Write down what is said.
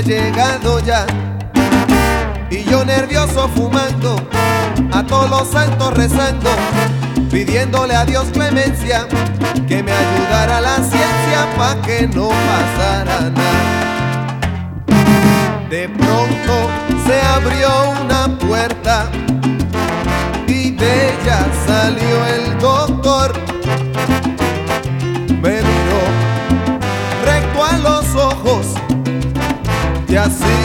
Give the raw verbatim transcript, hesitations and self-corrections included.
llegado ya, y yo nervioso fumando, a todos los santos rezando, pidiéndole a Dios clemencia, que me ayudara la ciencia pa' que no pasara nada. De pronto se abrió una puerta y de ella salió el doctor. Me miró recto a los ojos y así